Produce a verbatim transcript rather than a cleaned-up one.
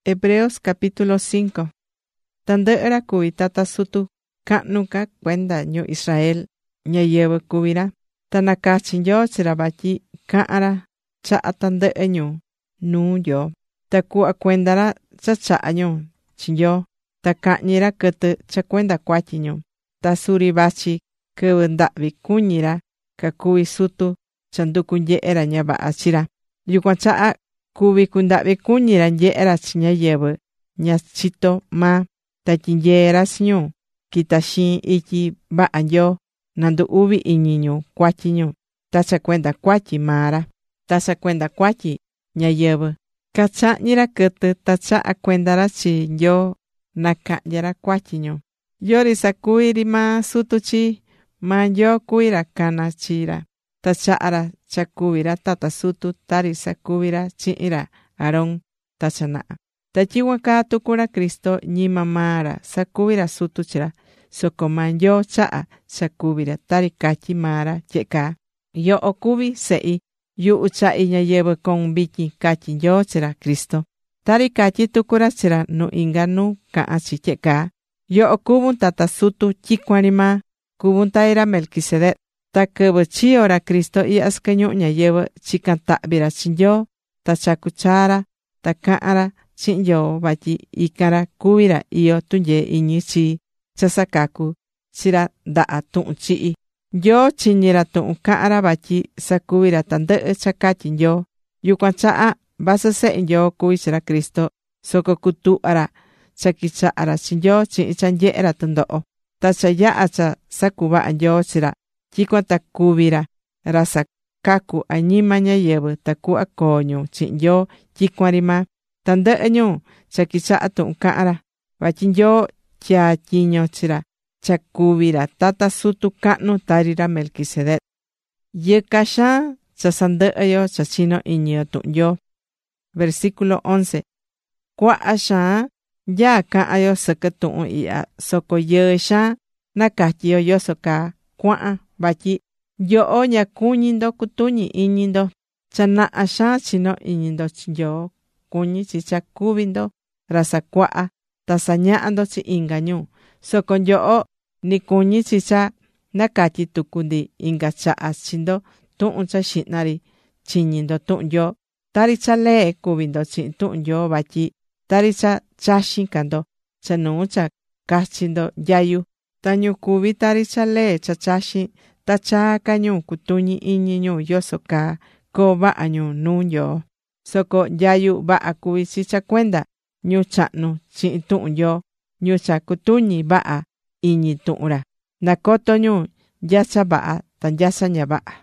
Hebreos capítulo cinco. Tandɨ'ɨ ra kuví tata sutu cahnu ca cuenda ñu Israel ñayɨvɨ kuví ra. Ta nakachi̱ Nyoo chi ra vatyi cahán ra chaha tandɨ'ɨ ñu nuu Nyoo. Ta cuhva cuenda ra cha chaha̱ ñu chi Nyoo. Ta cahñi ra quɨtɨ cha cuenda cuatyi ñu. Ta suri vachi quɨvɨ ndahvi cuñi ra cacuví sutu cha nducu nyehe ra ña vaha chi ra. Yucuan chaha cuví cundahvi cuñi ra nyehe ra chi ñáyɨvɨ ña chitó maa. Ta tyinyee ra chi ñu quita xiin ityi vaha Nyoo na ndu uvi iñi ñu cuatyi ñu. Ta cha cuenda cuatyi maa ra. Ta cha cuenda cuatyi ñáyɨvɨ cachahñi ra quɨtɨ ta chaha cuenda ra chi Nyoo nacahnya ra cuatyi ñu. Yori sacuví ri maa sutu chi. Maa Nyoo cuví ra cana chi ra. Ta chaha ra cha cuví ra tata sutu tari sacuví ra chihin ra Aarón ta cha naha. Ta tyicuan caa tucu ra Cristo ñima maa ra sacuví ra sutu chi ra. Soco maa Nyoo chaha cha cuví ra tari catyí maa ra tyehe caa: Yoho cuví sehi, yuhu chahi ñayɨvɨ coun vityin, catyí Nyoo chi ra Cristo. Tari catyí tucu ra chi ra nu inga nu cahán chi tyehe caa: Yoho cuvún tata sutu tyicuan ri maa, cuvún tari ra Melquisedec. Ta quɨvɨ chiyo̱ ra Cristo ihya sɨquɨ ñuhu ñayɨvɨ̱, chica̱n tahvi ra chi Nyoo. Ta chacu̱ chaa ra ta cahán ra chihin Nyoo vatyi ican ra cuví ra iyó tunyee iñi chi cha sacacu chi ra ndaha tuhun chihi. Nyoo chiñí ra tuhun cahán ra vatyi sacuví ra tandɨhɨ cha catyí Nyoo. Yucuan chaha vasɨ Sehe Nyoo cuví chi ra Cristo, soco cutuhva ra cha quichaha ra chi Nyoo chihin cha nyehe ra tɨndoho. Ta cha yaha cha sacuvaha Nyoo chi ra, tyicuan ta cuví ra ra sacacu añima ñáyɨvɨ tacuhva coo ñu chihin Nyoo tyicuan ri maa. Tandɨhɨ ñu cha quichaha tuhun cahán ra, vatyi Nyoo tyaa̱ tyiño chi ra cha cuví ra tata sutu cahnu tari ra Melquisedec. Yɨca xaan cha sandɨhɨ yo cha chino iñi yo tuhun Nyoo. Versículo once. Cuaha xaan nyaá cahán yo sɨquɨ tuhun ihya, soco yɨɨ xaan nacatyi yo yoso caa cuahan, vatyi nyoho ña cuñí ndo cutuñi iñi ndo. Cha naha xaan chinó iñi ndo chi Nyoo cuñí chi cha cuví ndo ra sacuaha ta sañaha ndo chi inga ñu. Soco nyoho ni cuñí chi cha nacatyi tucu ndi inga chaha chi ndo tuhun cha xihna ri chiñí ndo tuhun Nyoo. Tari cha lee cuví ndo chihin tuhun Nyoo vatyi tari cha chaxin ca ndo cha nuu cha cachi ndo nyayu. Ta ñu cuví tari cha lee cha chaxin, ta chaa ca ñu cutuñi iñi ñu yoso caa coo vaha ñu nuu Nyoo. Soco nyayu vaha cuví chi cha cuenda ñu chahnu chihin tuhun Nyoo, ñu cha cutuñi vaha iñi tuhun ra. Nacoto ñu nya cha vaha ta nya cha ña vaha.